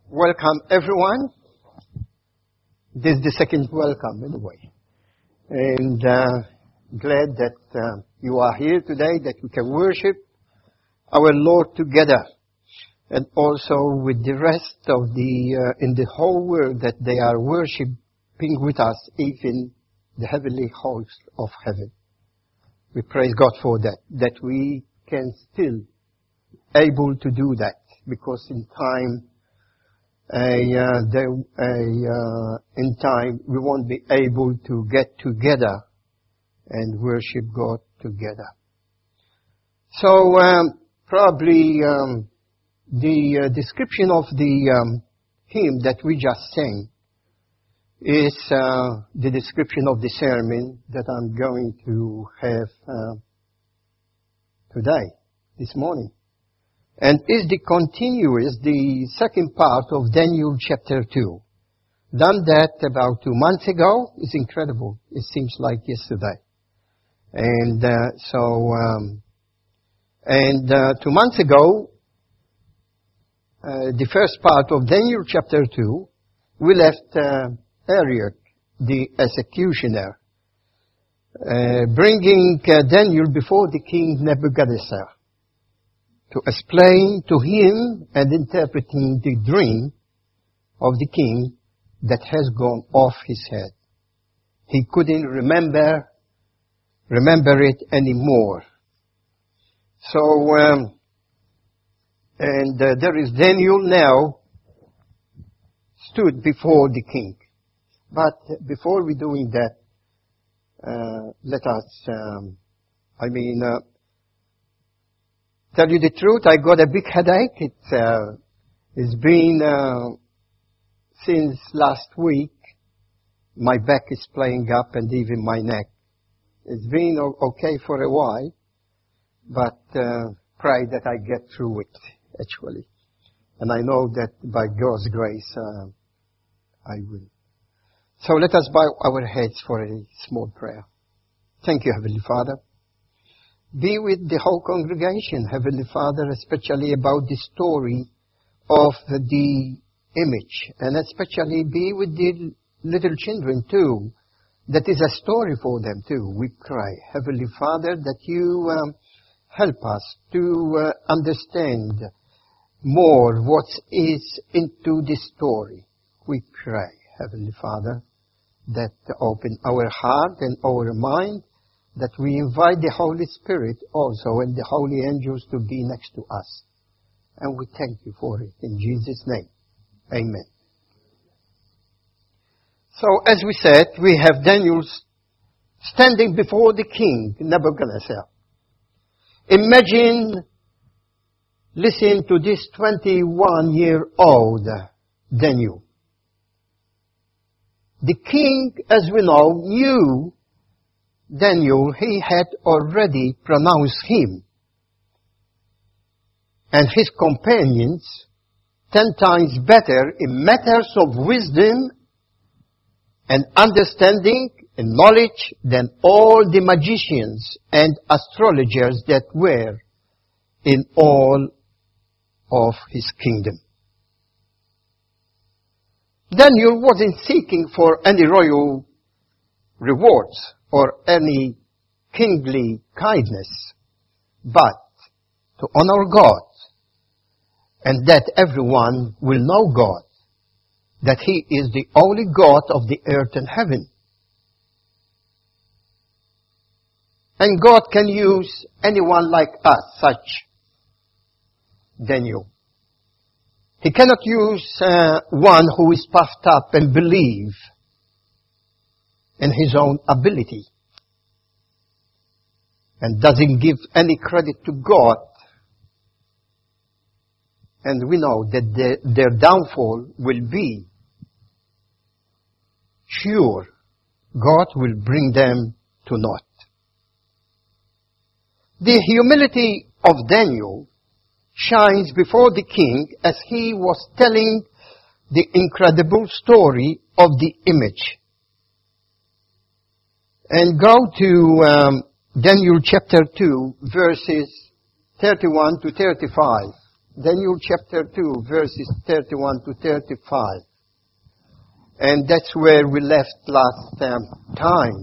Welcome everyone. This is the second welcome anyway. And glad that you are here today, that we can worship our Lord together. And also with the rest of in the whole world that they are worshiping with us, even the heavenly host of heaven. We praise God for that we can still able to do that, because in time we won't be able to get together and worship God together. So probably the description of the hymn that we just sang is the description of the sermon that I'm going to have today, this morning. And is the second part of Daniel chapter 2. Done that about 2 months ago. It's incredible. It seems like yesterday. And 2 months ago, the first part of Daniel chapter 2, we left Arioch, the executioner, bringing Daniel before the king Nebuchadnezzar, to explain to him and interpreting the dream of the king that has gone off his head. He couldn't remember it anymore. So, there is Daniel now stood before the king. But before we doing that, let us, tell you the truth, I got a big headache. It's been since last week. My back is playing up and even my neck. It's been okay for a while, but pray that I get through it, actually. And I know that by God's grace, I will. So let us bow our heads for a small prayer. Thank you, Heavenly Father. Be with the whole congregation, Heavenly Father, especially about the story of the image, and especially be with the little children too. That is a story for them too. We pray, Heavenly Father, that you help us to understand more what is into this story. We pray, Heavenly Father, that open our heart and our mind, that we invite the Holy Spirit also and the holy angels to be next to us. And we thank you for it in Jesus' name. Amen. So as we said, we have Daniel standing before the king, Nebuchadnezzar. Imagine, listen to this 21-year-old Daniel. The king, as we know, knew Daniel, he had already pronounced him and his companions 10 times better in matters of wisdom and understanding and knowledge than all the magicians and astrologers that were in all of his kingdom. Daniel wasn't seeking for any royal rewards or any kingly kindness, but to honor God, and that everyone will know God, that He is the only God of the earth and heaven. And God can use anyone like us, such Daniel. He cannot use one who is puffed up and believe in his own ability and doesn't give any credit to God. And we know that their downfall will be sure. God will bring them to naught. The humility of Daniel shines before the king as he was telling the incredible story of the image. And go to Daniel chapter 2, verses 31 to 35. Daniel chapter 2, verses 31 to 35. And that's where we left last time.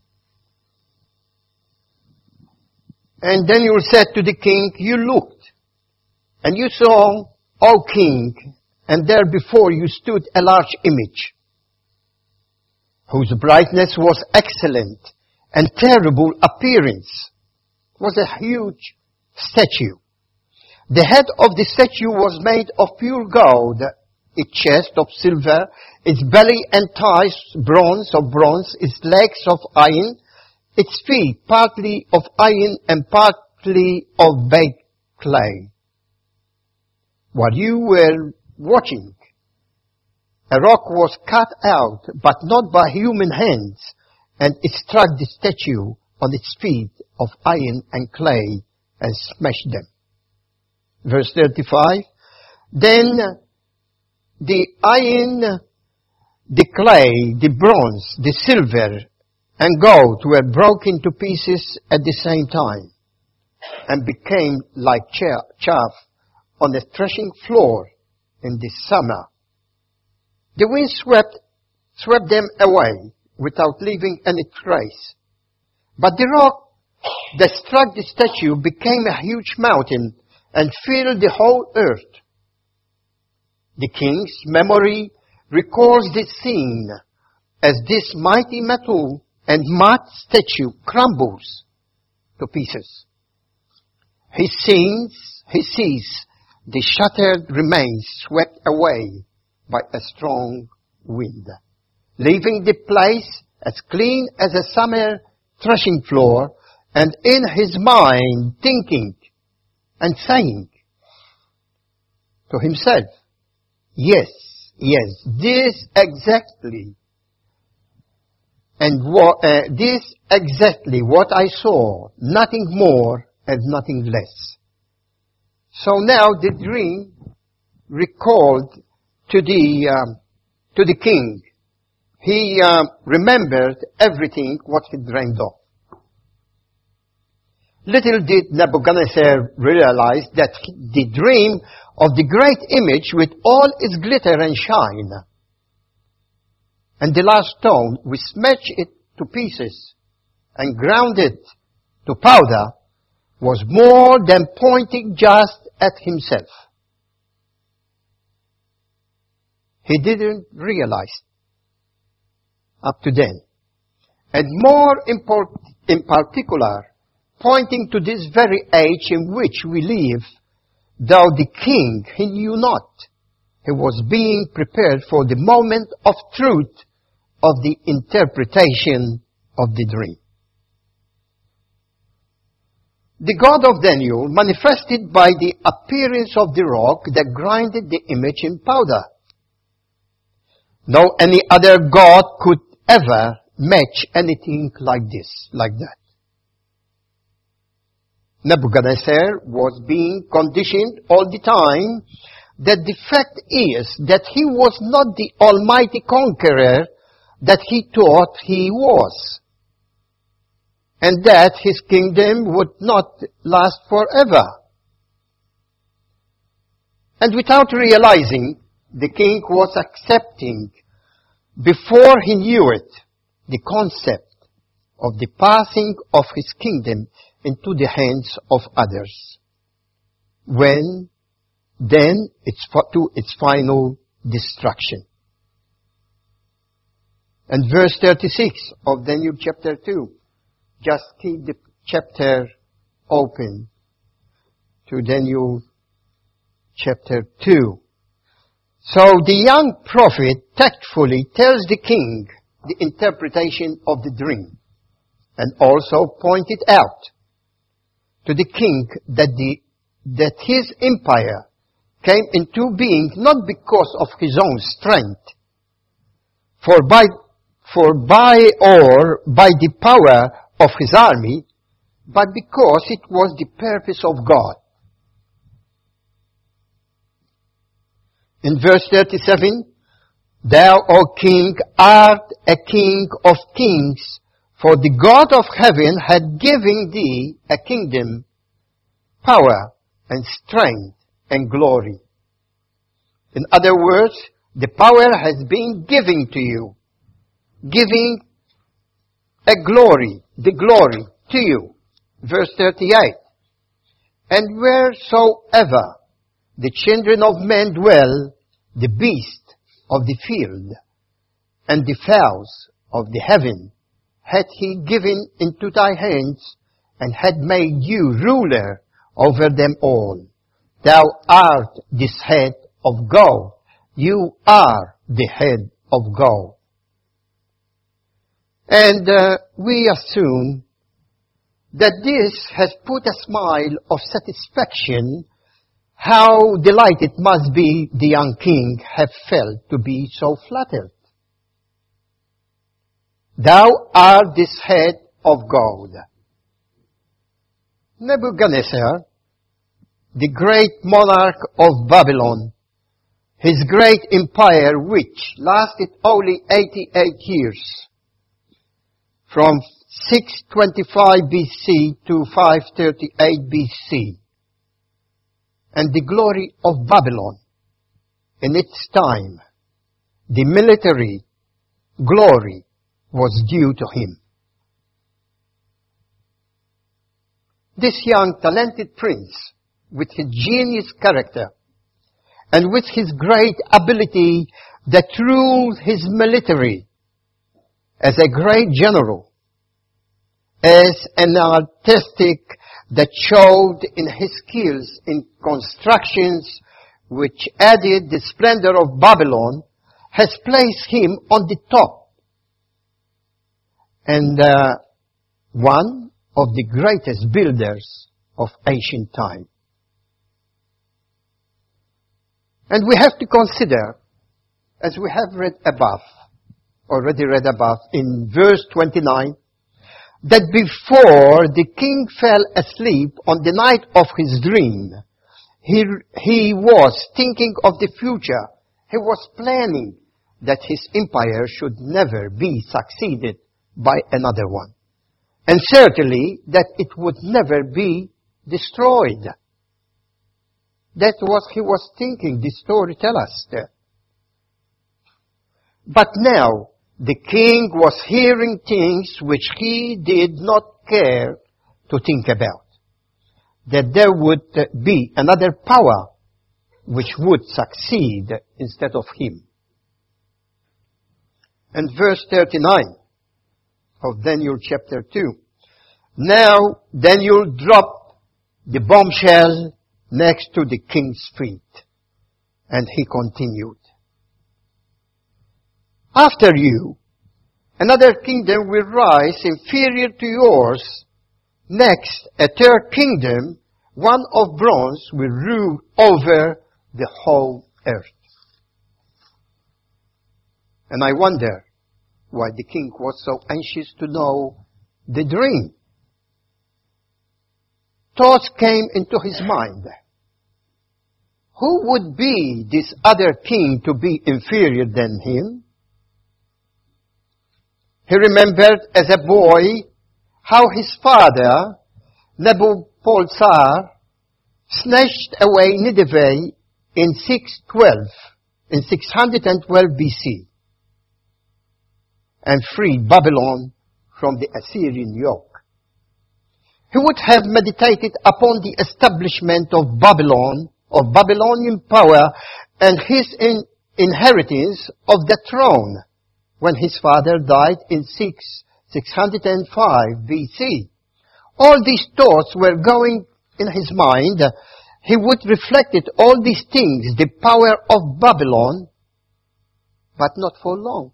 And Daniel said to the king, "You looked, and you saw, O king, and there before you stood a large image, whose brightness was excellent and terrible appearance. It was a huge statue. The head of the statue was made of pure gold, its chest of silver, its belly and thighs of bronze, its legs of iron, its feet partly of iron and partly of baked clay. While you were watching, a rock was cut out, but not by human hands, and it struck the statue on its feet of iron and clay and smashed them." Verse 35, "Then the iron, the clay, the bronze, the silver, and gold were broken to pieces at the same time, and became like chaff on the threshing floor in the summer. The wind swept them away without leaving any trace. But the rock that struck the statue became a huge mountain and filled the whole earth. The king's memory recalls this scene as this mighty metal and mud statue crumbles to pieces. He sees the shattered remains swept away by a strong wind, leaving the place as clean as a summer threshing floor, and in his mind thinking and saying to himself, yes, this exactly what I saw, nothing more and nothing less. So now the dream recalled to the king. He remembered everything what he dreamed of. Little did Nebuchadnezzar realize that the dream of the great image with all its glitter and shine, and the last stone, we smashed it to pieces and ground it to powder, was more than pointing just at himself. He didn't realize up to then. And more in particular, pointing to this very age in which we live, though the king, he knew not. He was being prepared for the moment of truth of the interpretation of the dream. The God of Daniel manifested by the appearance of the rock that grinded the image in powder. No any other God could ever match anything like this, like that. Nebuchadnezzar was being conditioned all the time that the fact is that he was not the almighty conqueror that he thought he was, and that his kingdom would not last forever. And without realizing, the king was accepting, before he knew it, the concept of the passing of his kingdom into the hands of others, when then to its final destruction. And verse 36 of Daniel chapter 2, just keep the chapter open to Daniel chapter 2. So the young prophet tactfully tells the king the interpretation of the dream, and also pointed out to the king that his empire came into being not because of his own strength, for by the power of his army, but because it was the purpose of God. In verse 37, "Thou, O king, art a king of kings, for the God of heaven had given thee a kingdom, power, and strength, and glory. In other words, the power has been given to you, giving the glory to you. Verse 38. And wheresoever the children of men dwell, the beasts of the field and the fowls of the heaven hath he given into thy hands, and had made you ruler over them all. Thou art this head of gold. You are the head of gold. And we assume that this has put a smile of satisfaction. How delighted must be the young king have felt to be so flattered. Thou art this head of gold. Nebuchadnezzar, the great monarch of Babylon, his great empire which lasted only 88 years, from 625 BC to 538 BC, and the glory of Babylon in its time, the military glory was due to him. This young talented prince, with his genius character, and with his great ability that ruled his military as a great general, as an artistic that showed in his skills in constructions which added the splendor of Babylon, has placed him on the top and one of the greatest builders of ancient time. And we have to consider, as we have already read above in verse 29, that before the king fell asleep on the night of his dream, he was thinking of the future. He was planning that his empire should never be succeeded by another one. And certainly that it would never be destroyed. That's what he was thinking, the story tells us that. But now, the king was hearing things which he did not care to think about. That there would be another power which would succeed instead of him. And verse 39 of Daniel chapter 2. Now Daniel dropped the bombshell next to the king's feet. And he continued. After you, another kingdom will rise inferior to yours. Next, a third kingdom, one of bronze, will rule over the whole earth. And I wonder why the king was so anxious to know the dream. Thoughts came into his mind. Who would be this other king to be inferior than him? He remembered as a boy how his father, Nebuchadnezzar, snatched away Nineveh in 612 BC, and freed Babylon from the Assyrian yoke. He would have meditated upon the establishment of Babylon, of Babylonian power, and his inheritance of the throne when his father died in 605 BC. All these thoughts were going in his mind. He would reflected all these things, the power of Babylon, but not for long.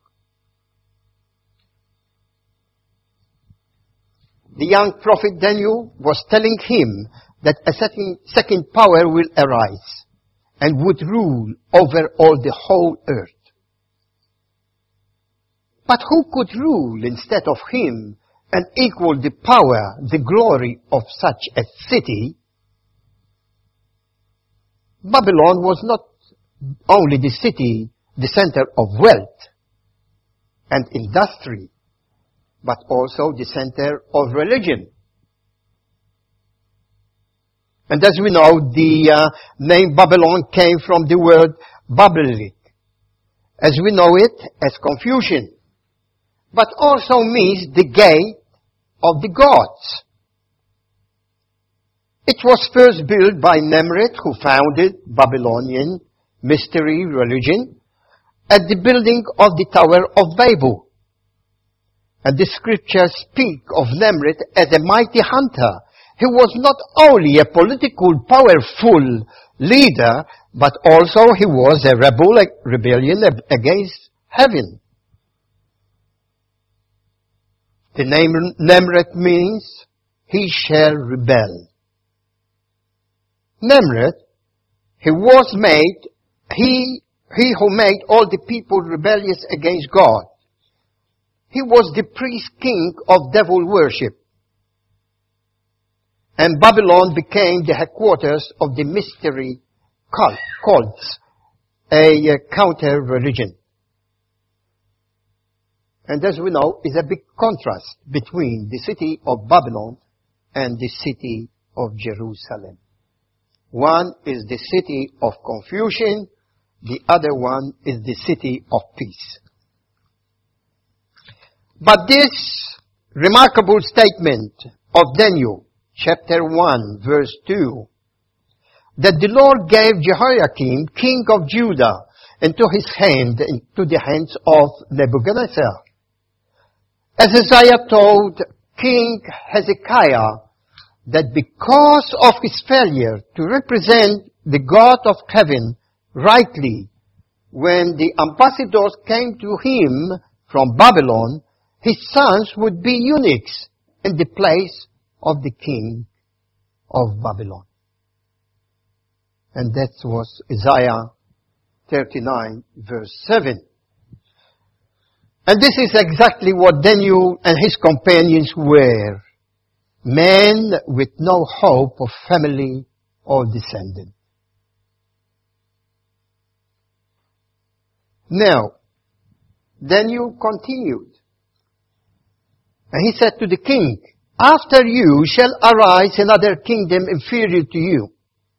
The young prophet Daniel was telling him that a second power will arise and would rule over all the whole earth. But who could rule instead of him and equal the power, the glory of such a city? Babylon was not only the city, the center of wealth and industry, but also the center of religion. And as we know, the name Babylon came from the word Babelit, as we know it as confusion, but also means the gate of the gods. It was first built by Nemrut, who founded Babylonian mystery religion at the building of the Tower of Babel. And the scriptures speak of Nemrut as a mighty hunter. He was not only a political, powerful leader, but also he was a rebellion against heaven. The name Nemrut means he shall rebel. Nemrut, he who made all the people rebellious against God. He was the priest king of devil worship. And Babylon became the headquarters of the mystery cults, a counter-religion. And as we know, is a big contrast between the city of Babylon and the city of Jerusalem. One is the city of confusion, the other one is the city of peace. But this remarkable statement of Daniel, chapter 1, verse 2, that the Lord gave Jehoiakim, king of Judah, into the hands of Nebuchadnezzar. As Isaiah told King Hezekiah that because of his failure to represent the God of heaven rightly, when the ambassadors came to him from Babylon, his sons would be eunuchs in the place of the king of Babylon. And that was Isaiah 39, verse 7. And this is exactly what Daniel and his companions were. Men with no hope of family or descendant. Now, Daniel continued. And he said to the king, after you shall arise another kingdom inferior to you.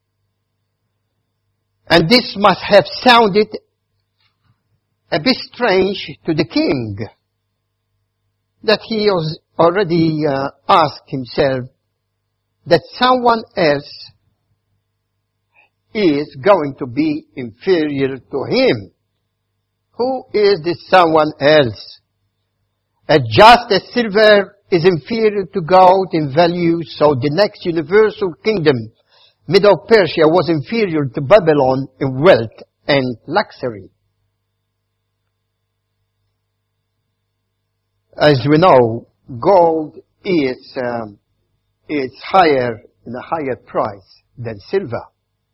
And this must have sounded a bit strange to the king, that he was already asked himself that someone else is going to be inferior to him. Who is this someone else? Just as silver is inferior to gold in value, so the next universal kingdom, Medo-Persia, was inferior to Babylon in wealth and luxury. As we know, gold is higher in a higher price than silver.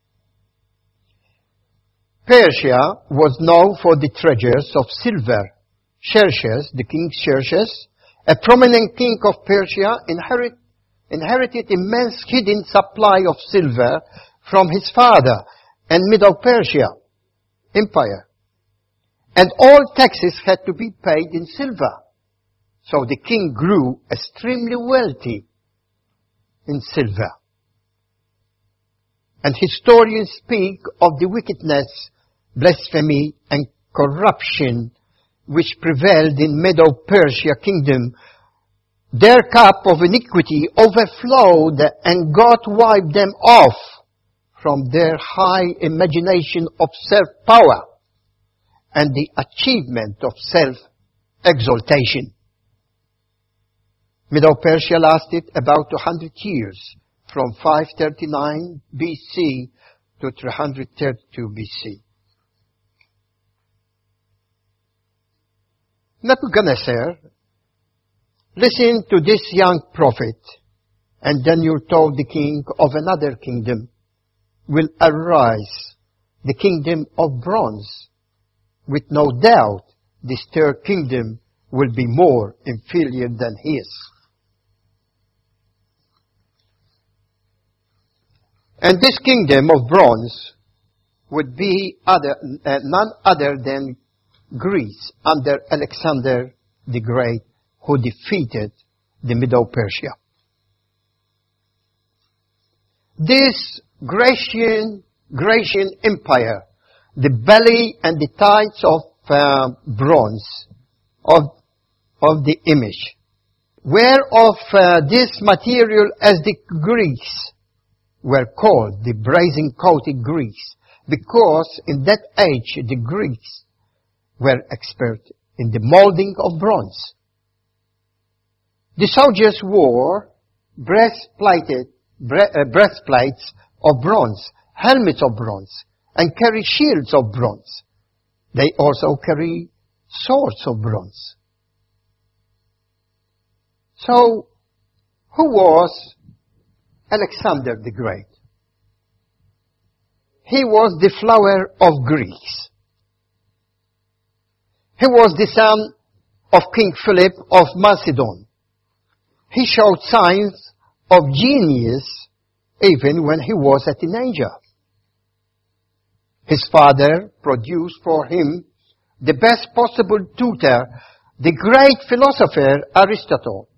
Persia was known for the treasures of silver. Xerxes, the king Xerxes, a prominent king of Persia, inherited immense hidden supply of silver from his father and Medo-Persia empire. And all taxes had to be paid in silver. So the king grew extremely wealthy in silver. And historians speak of the wickedness, blasphemy, and corruption which prevailed in Medo-Persia kingdom. Their cup of iniquity overflowed, and God wiped them off from their high imagination of self-power and the achievement of self-exaltation. Medo-Persia lasted about 200 years, from 539 BC to 332 BC. Nebuchadnezzar listened to this young prophet, and Daniel told the king of another kingdom will arise, the kingdom of bronze. With no doubt, this third kingdom will be more inferior than his. And this kingdom of bronze would be none other than Greece under Alexander the Great, who defeated the Medo-Persia. This Grecian empire, the belly and the thighs of bronze of the image, were of this material as the Greeks were called the brazen-coated Greeks, because in that age the Greeks were expert in the molding of bronze. The soldiers wore breastplates of bronze, helmets of bronze, and carried shields of bronze. They also carry swords of bronze. So, who was Alexander the Great? He was the flower of Greece. He was the son of King Philip of Macedon. He showed signs of genius even when he was a teenager. His father produced for him the best possible tutor, the great philosopher Aristotle.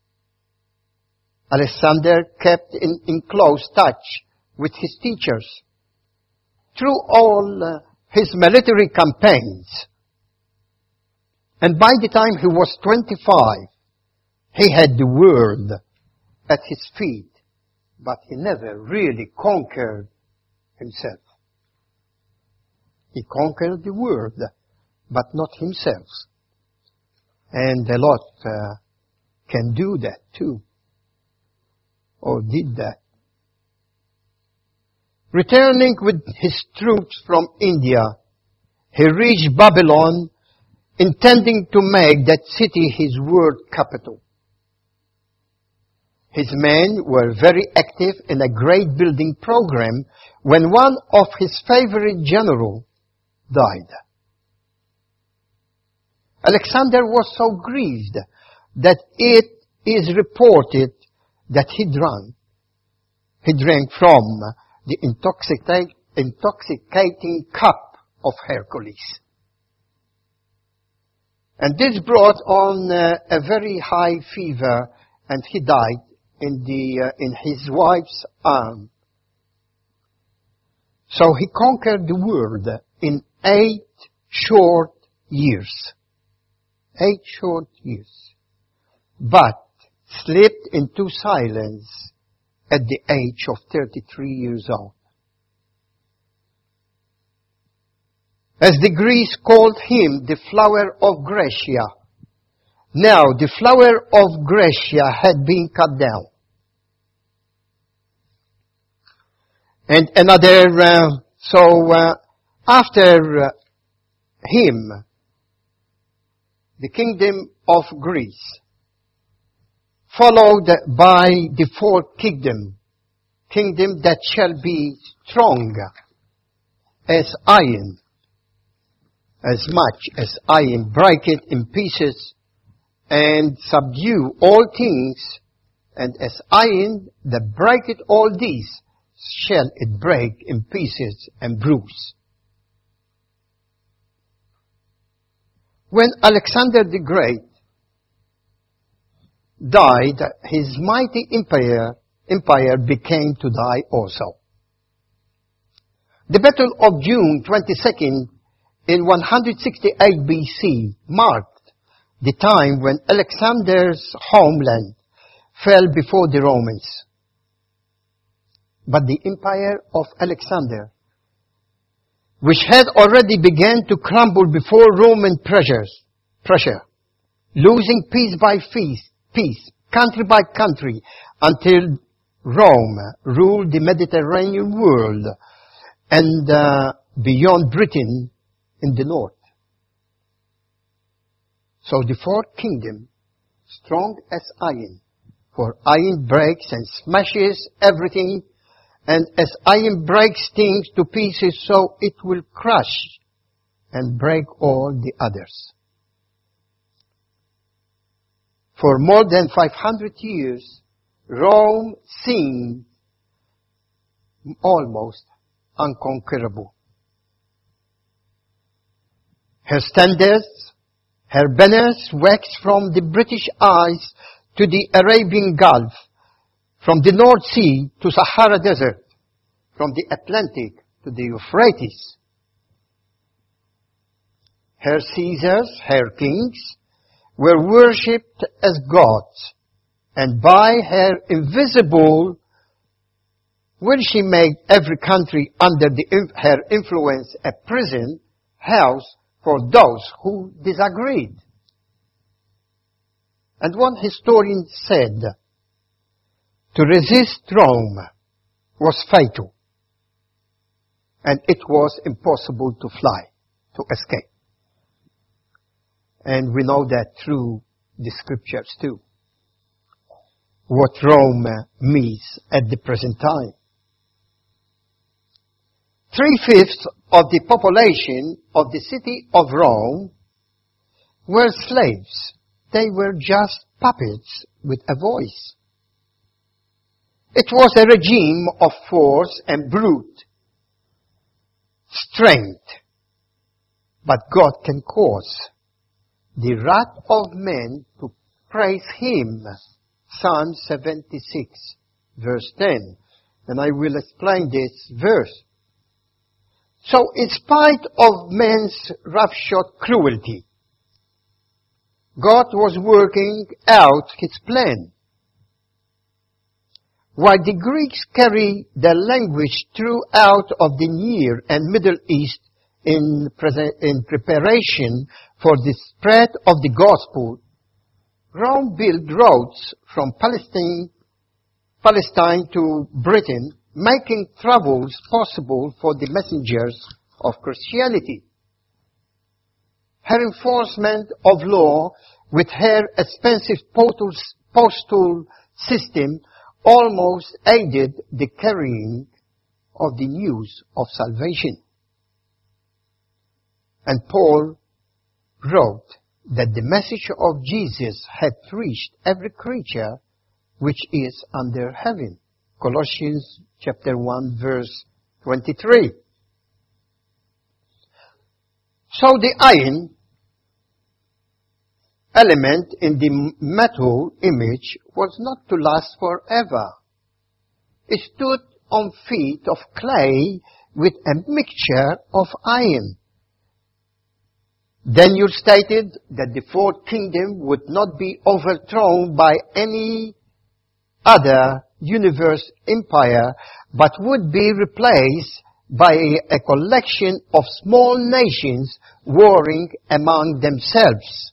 Alexander kept in close touch with his teachers through all his military campaigns. And by the time he was 25, he had the world at his feet, but he never really conquered himself. He conquered the world, but not himself. And a lot can do that too, or did that. Returning with his troops from India, he reached Babylon, intending to make that city his world capital. His men were very active in a great building program when one of his favorite generals died. Alexander was so grieved that it is reported that he drank. He drank from the intoxicating cup of Hercules. And this brought on a very high fever, and he died in his wife's arm. So he conquered the world in 8 short years. 8 short years. But slipped into silence at the age of 33 years old. As the Greeks called him the flower of Graecia. Now the flower of Graecia had been cut down. And after him, the kingdom of Greece, followed by the 4th kingdom that shall be strong as iron, as much as iron, break it in pieces and subdue all things, and as iron that breaketh all these, shall it break in pieces and bruise. When Alexander the Great died, his mighty empire became to die also. The Battle of June 22nd in 168 BC marked the time when Alexander's homeland fell before the Romans. But the empire of Alexander, which had already begun to crumble before Roman pressure, losing piece by piece, country by country, until Rome ruled the Mediterranean world and beyond Britain in the north. So the 4th kingdom, strong as iron, for iron breaks and smashes everything, and as iron breaks things to pieces, so it will crush and break all the others. For more than 500 years, Rome seemed almost unconquerable. Her standards, her banners waxed from the British Isles to the Arabian Gulf, from the North Sea to Sahara Desert, from the Atlantic to the Euphrates. Her Caesars, her kings, were worshipped as gods, and by her invisible will she made every country under her influence a prison house for those who disagreed. And one historian said, to resist Rome was fatal, and it was impossible to fly, to escape. And we know that through the scriptures too, what Rome means at the present time. 3/5 of the population of the city of Rome were slaves. They were just puppets with a voice. It was a regime of force and brute strength. But God can cause the wrath of men to praise Him. Psalm 76, verse 10. And I will explain this verse. So in spite of men's roughshod cruelty, God was working out His plan. While the Greeks carry their language throughout of the Near and Middle East in preparation for the spread of the gospel, Rome built roads from Palestine to Britain, making travels possible for the messengers of Christianity. Her enforcement of law with her expensive postal system almost aided the carrying of the news of salvation. And Paul wrote that the message of Jesus had reached every creature which is under heaven. Colossians chapter 1 verse 23. So the iron element in the metal image was not to last forever. It stood on feet of clay with a mixture of iron. Daniel stated that the fourth kingdom would not be overthrown by any other universe empire, but would be replaced by a collection of small nations warring among themselves.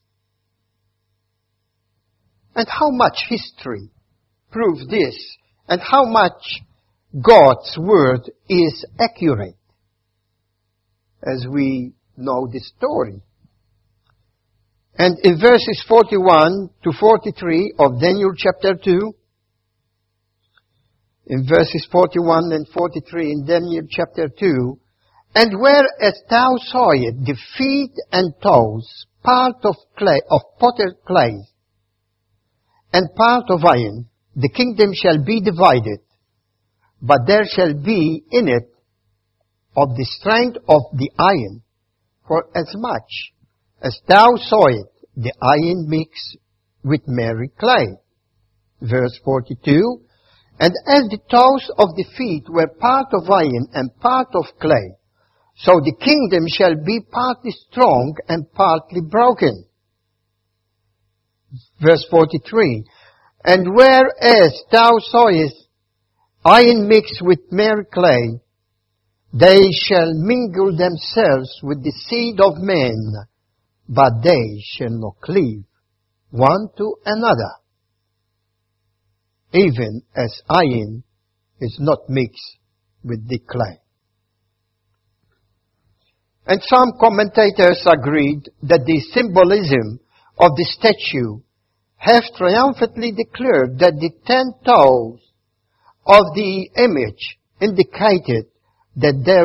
And how much history proves this, and how much God's word is accurate, as we know the story. And in verses 41 to 43 of Daniel chapter 2, in verses 41 and 43 in Daniel chapter 2, and whereas thou sawest the feet and toes, part of clay, of potter's clay, and part of iron, the kingdom shall be divided, but there shall be in it of the strength of the iron, for as much as thou sawest the iron mixed with merry clay. Verse 42, and as the toes of the feet were part of iron and part of clay, so the kingdom shall be partly strong and partly broken. Verse 43, and whereas thou sawest iron mixed with merry clay, they shall mingle themselves with the seed of men, but they shall not cleave one to another, even as iron is not mixed with the clay. And some commentators agreed that the symbolism of the statue have triumphantly declared that the 10 toes of the image indicated that there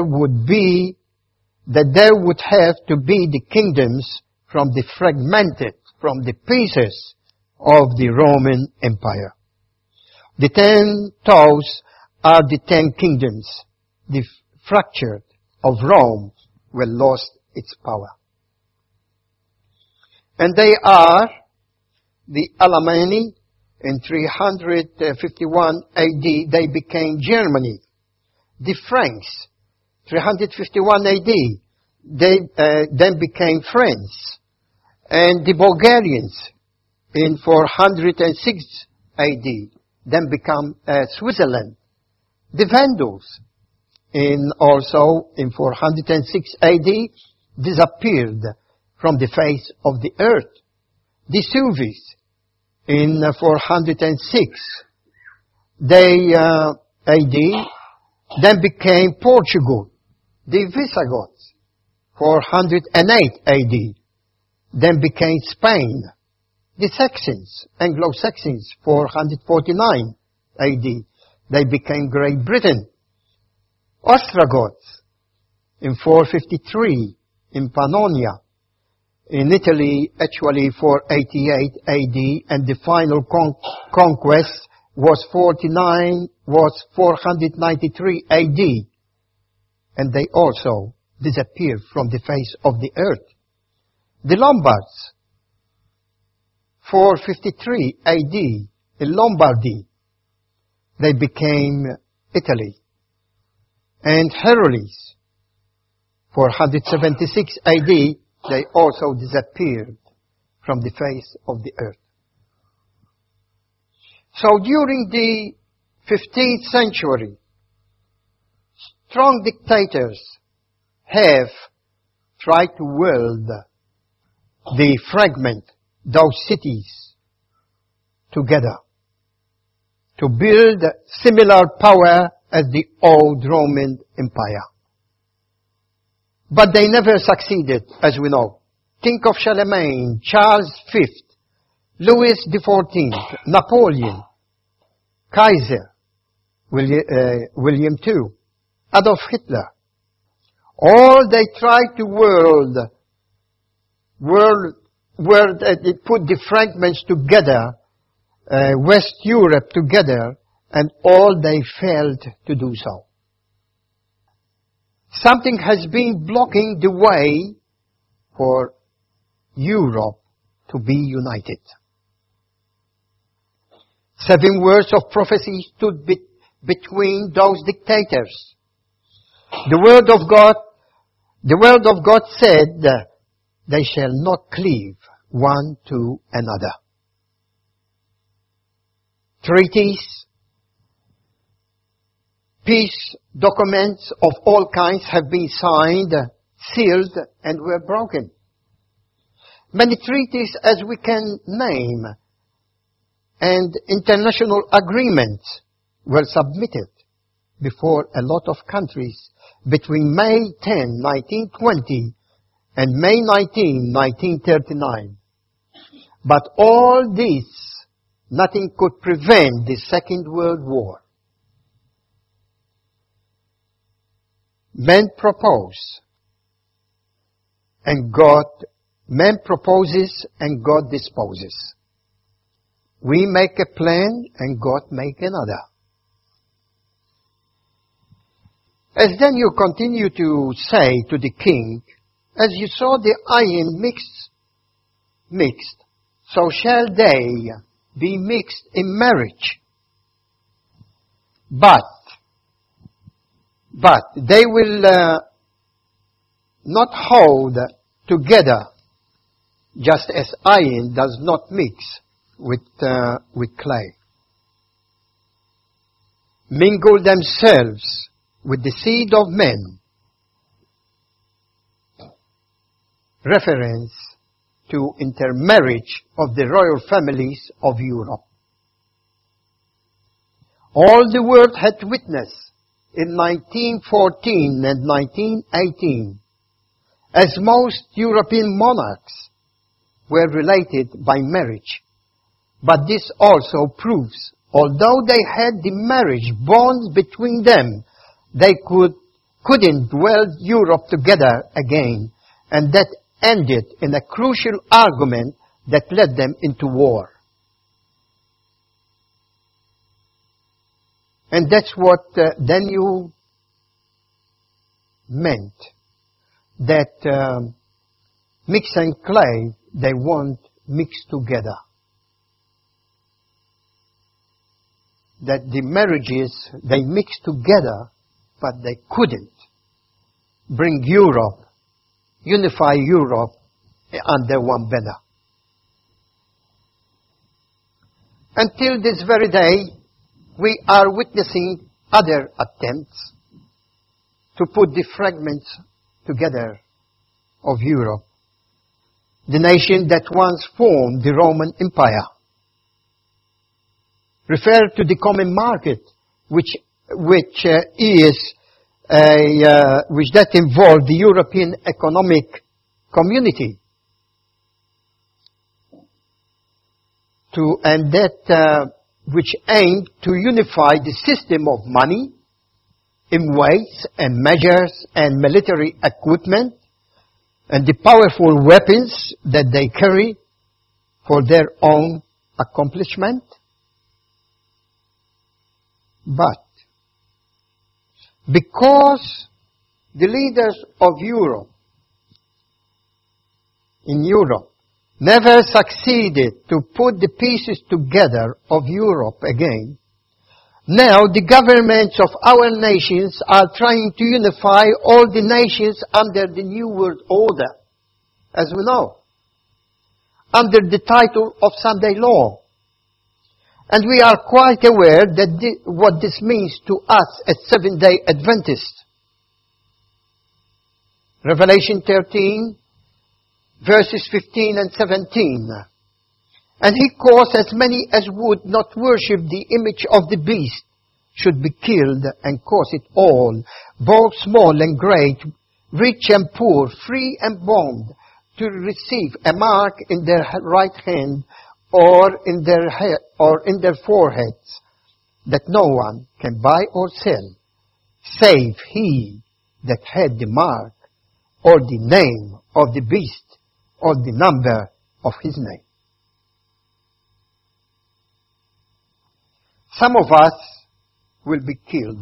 would have to be the kingdoms from the pieces of the Roman Empire. The 10 toes are the 10 kingdoms. The fractured of Rome will lost its power. And they are the Alemanni, In 351 AD, they became Germany. The Franks, 351 AD, they then became France. And the Bulgarians, in 406 AD, then become Switzerland. The Vandals, also in 406 AD, disappeared from the face of the earth. The Suevis, in 406 AD, then became Portugal. The Visigoths, 408 AD, then became Spain. The Saxons, Anglo-Saxons, 449 AD, they became Great Britain. Ostrogoths, in 453, in Pannonia. In Italy, actually 488 AD, and the final conquest was 493 AD. And they also disappeared from the face of the earth. The Lombards, 453 AD, in Lombardy, they became Italy. And Herules, 476 AD, they also disappeared from the face of the earth. So during the 15th century, strong dictators have tried to weld fragment those cities together to build similar power as the old Roman Empire. But they never succeeded, as we know. Think of Charlemagne, Charles V, Louis XIV, Napoleon, Kaiser, William II, Adolf Hitler. All they tried to they put the fragments together, West Europe together, and all they failed to do so. Something has been blocking the way for Europe to be united. 7 words of prophecy stood between those dictators. The word of God said, they shall not cleave one to another. Treaties, peace documents of all kinds have been signed, sealed, and were broken. Many treaties as we can name and international agreements were submitted before a lot of countries between May 10, 1920 and May 19, 1939. But all this, nothing could prevent the Second World War. Man proposes and God disposes. We make a plan and God make another. As Daniel continued to say to the king, as you saw the iron mixed, so shall they be mixed in marriage. But they will not hold together, just as iron does not mix with clay. Mingle themselves with the seed of men. Reference to intermarriage of the royal families of Europe. All the world had witnessed in 1914 and 1918, as most European monarchs were related by marriage. But this also proves, although they had the marriage bonds between them, they couldn't weld Europe together again, and that ended in a crucial argument that led them into war. And that's what Daniel meant, that mix and clay, they won't mix together. that the marriages, they mixed together, but they couldn't bring Europe, unify Europe under one banner. Until this very day, we are witnessing other attempts to put the fragments together of Europe, the nation that once formed the Roman Empire. Refer to the common market, which that involved the European Economic Community, which aimed to unify the system of money in weights and measures and military equipment and the powerful weapons that they carry for their own accomplishment. But because the leaders of Europe, in Europe, never succeeded to put the pieces together of Europe again, now the governments of our nations are trying to unify all the nations under the New World Order, as we know, under the title of Sunday Law. And we are quite aware that what this means to us as Seventh-day Adventists. Revelation 13, verses 15 and 17. And he caused as many as would not worship the image of the beast should be killed, and caused it all, both small and great, rich and poor, free and bond, to receive a mark in their right hand or in their foreheads, that no one can buy or sell, save he that had the mark, or the name of the beast, or the number of his name. Some of us will be killed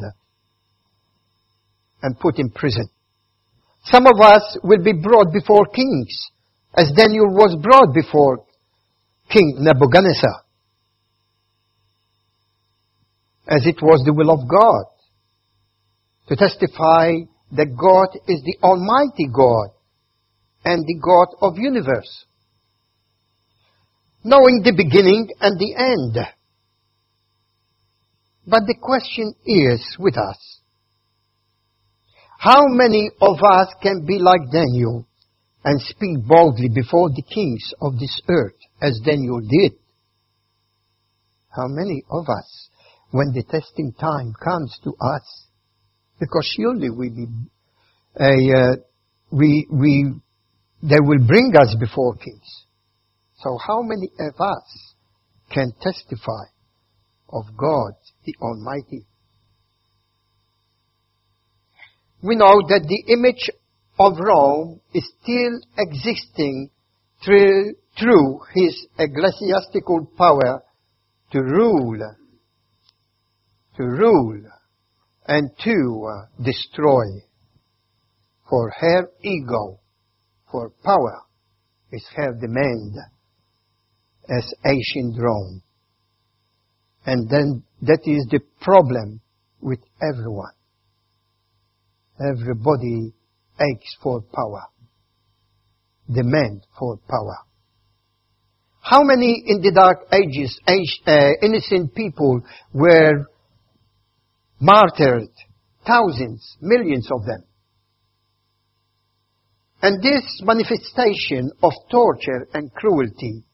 and put in prison. Some of us will be brought before kings, as Daniel was brought before King Nebuchadnezzar, as it was the will of God, to testify that God is the Almighty God and the God of universe, knowing the beginning and the end. But the question is with us, how many of us can be like Daniel and speak boldly before the kings of this earth, as Daniel did? How many of us, when the testing time comes to us, because surely they will bring us before kings. So how many of us can testify of God, the Almighty? We know that the image of Rome is still existing through his ecclesiastical power to rule and to destroy. For her ego, for power, is her demand as ancient Rome. And then that is the problem with everyone. Everybody aches for power, demand for power. How many in the Dark Ages innocent people were martyred? Thousands, millions of them. And this manifestation of torture and cruelty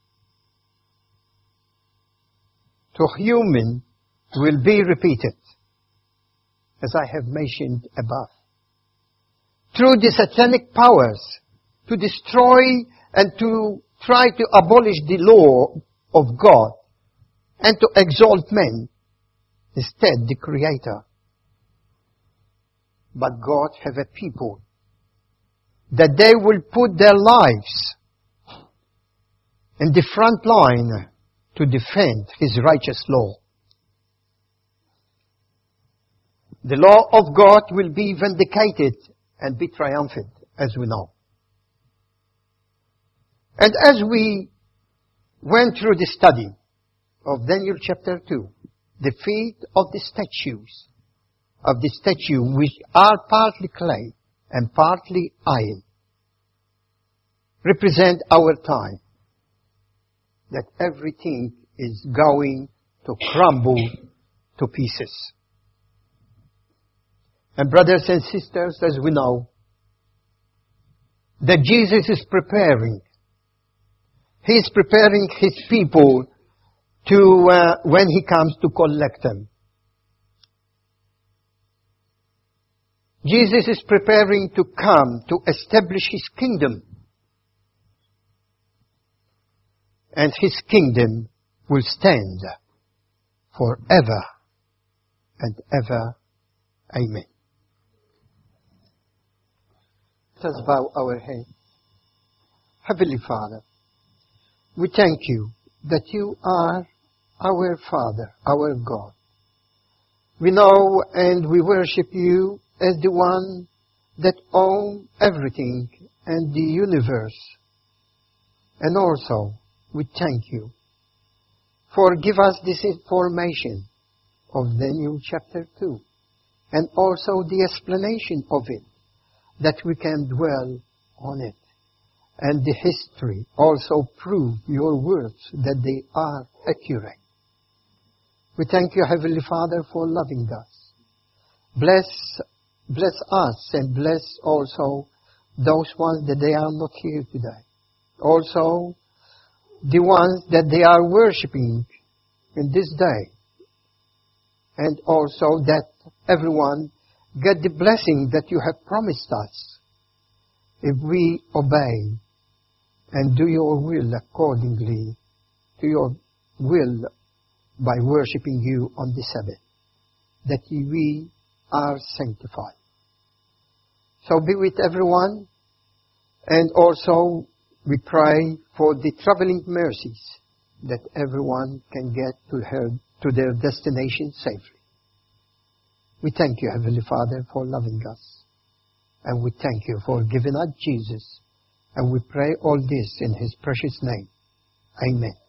to human will be repeated, as I have mentioned above, through the satanic powers to destroy and to try to abolish the law of God and to exalt men, instead the Creator. But God have a people that they will put their lives in the front line to defend His righteous law. The law of God will be vindicated and be triumphant, as we know. And as we went through the study of Daniel chapter 2, the feet of the statues, which are partly clay and partly iron, represent our time, that everything is going to crumble to pieces. And brothers and sisters, as we know, that Jesus is preparing. He is preparing His people to, when He comes to collect them. Jesus is preparing to come to establish His kingdom. And His kingdom will stand forever and ever. Amen. Let us bow our head. Heavenly Father, we thank You that You are our Father, our God. We know and we worship You as the one that owns everything and the universe. And also, we thank You for give us this information of Daniel chapter 2 and also the explanation of it, that we can dwell on it. And the history also prove Your words that they are accurate. We thank You, Heavenly Father, for loving us. Bless us and bless also those ones that they are not here today. Also, the ones that they are worshipping in this day. And also that everyone get the blessing that You have promised us if we obey and do Your will accordingly to Your will by worshipping You on the Sabbath, that we are sanctified. So be with everyone, and also we pray for the traveling mercies that everyone can get to their destination safely. We thank You, Heavenly Father, for loving us. And we thank You for giving us Jesus. And we pray all this in His precious name. Amen.